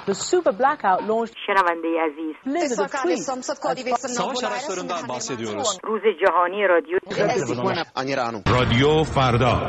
The super blackout launched. شنونده عزیز، savaş araçlarından bahsediyoruz. روز جهانی رادیو. رادیو فردا.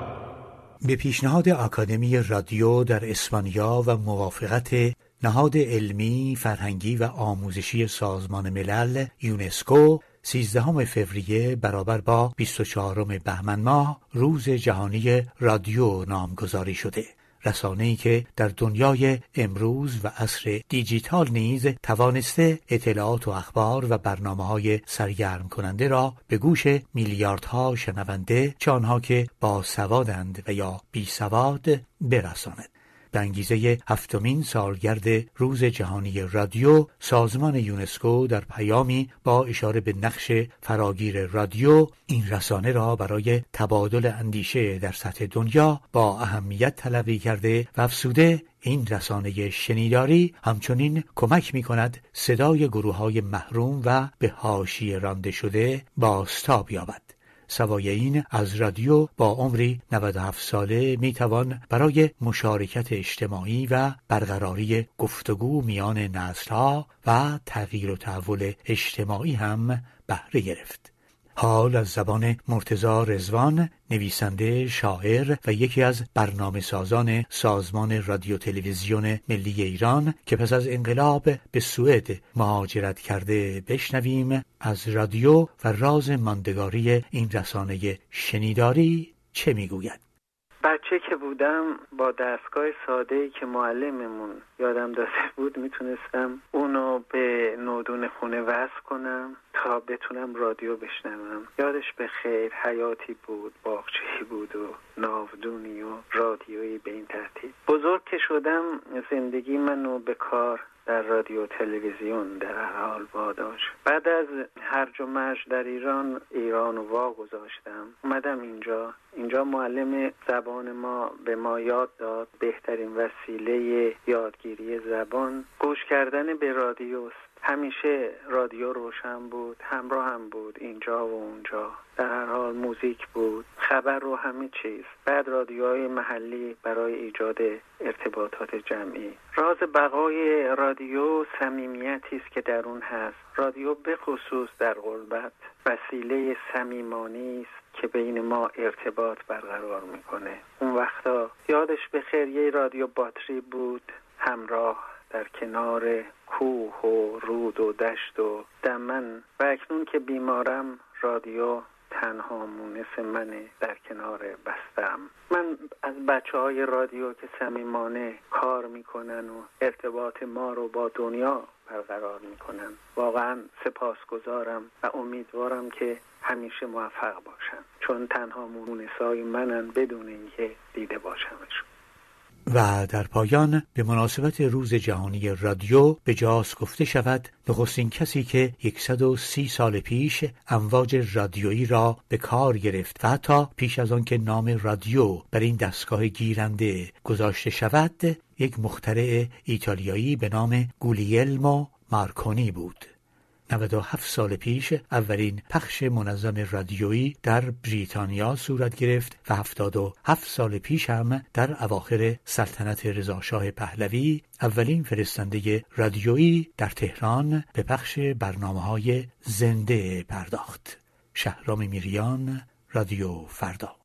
به پیشنهاد آکادمی رادیو در اسپانیا و موافقت نهاد علمی، فرهنگی و آموزشی سازمان ملل یونسکو 13 فوریه برابر با 24 بهمن ماه روز جهانی رادیو نامگذاری شده. رسانه‌ای که در دنیای امروز و عصر دیجیتال نیز توانسته اطلاعات و اخبار و برنامه‌های سرگرم کننده را به گوش میلیاردها شنونده، چه آنها که باسوادند و یا بیسواد، برساند. به انگیزه 7مین سالگرد روز جهانی رادیو، سازمان یونسکو در پیامی با اشاره به نقش فراگیر رادیو، این رسانه را برای تبادل اندیشه در سطح دنیا با اهمیت تلقی کرده و افزوده این رسانه شنیداری همچنین کمک می‌کند صدای گروه‌های محروم و به حاشیه رانده شده بازتاب یابد. سوای این، از رادیو با عمری 97 ساله میتوان برای مشارکت اجتماعی و برقراری گفتگو میان نسل‌ها و تغییر و تحول اجتماعی هم بهره گرفت. حال از زبان مرتضی رضوان، نویسنده، شاعر و یکی از برنامه‌سازان سازمان رادیو تلویزیون ملی ایران که پس از انقلاب به سوئد مهاجرت کرده، بشنویم از رادیو و راز ماندگاری این رسانه شنیداری چه میگوید. بچه که بودم با دستگاه ساده‌ای که معلممون یادم داده بود میتونستم اونو به نودون خونه وصل کنم تا بتونم رادیو بشنوم. یادش به خیر، حیاتی بود، باغچه‌ای بود و ناودونی و رادیویی به این ترتیب. بزرگ که شدم زندگی منو به کار در رادیو تلویزیون در هر حال واداشت. بعد از هرج و مرج در ایران رو واگذاشتم، اومدم اینجا معلم زبان ما به ما یاد داد بهترین وسیله یادگیری زبان گوش کردن به رادیوست. همیشه رادیو روشن بود، همراه هم بود، اینجا و اونجا، در هر حال موزیک بود، خبر و همه چیز. بعد رادیوهای محلی برای ایجاد ارتباطات جمعی. راز بقای رادیو صمیمیتی است که در اون هست. رادیو به خصوص در غربت وسیله صمیمانه است که بین ما ارتباط برقرار میکنه. اون وقتا یادش به خیر یه رادیو باتری بود همراه در کنار کوه و رود و دشت و دمن، و اکنون که بیمارم رادیو تنها مونس منه در کنار بستم. من از بچه‌های رادیو که صمیمانه کار میکنن و ارتباط ما رو با دنیا برقرار میکنن واقعا سپاسگزارم و امیدوارم که همیشه موفق باشن، چون تنها مونسای منن بدون اینکه دیده باشمشون. و در پایان به مناسبت روز جهانی رادیو به جاست گفته شود نخستین کسی که 130 سال پیش امواج رادیویی را به کار گرفت و حتی پیش از آن که نام رادیو بر این دستگاه گیرنده گذاشته شود، یک مخترع ایتالیایی به نام گولیلمو مارکونی بود. 97 سال پیش اولین پخش منظم رادیویی در بریتانیا صورت گرفت و 77 سال پیش هم در اواخر سلطنت رضاشاه پهلوی اولین فرستنده رادیویی در تهران به پخش برنامه‌های زنده پرداخت. شهرام میریان، رادیو فردا.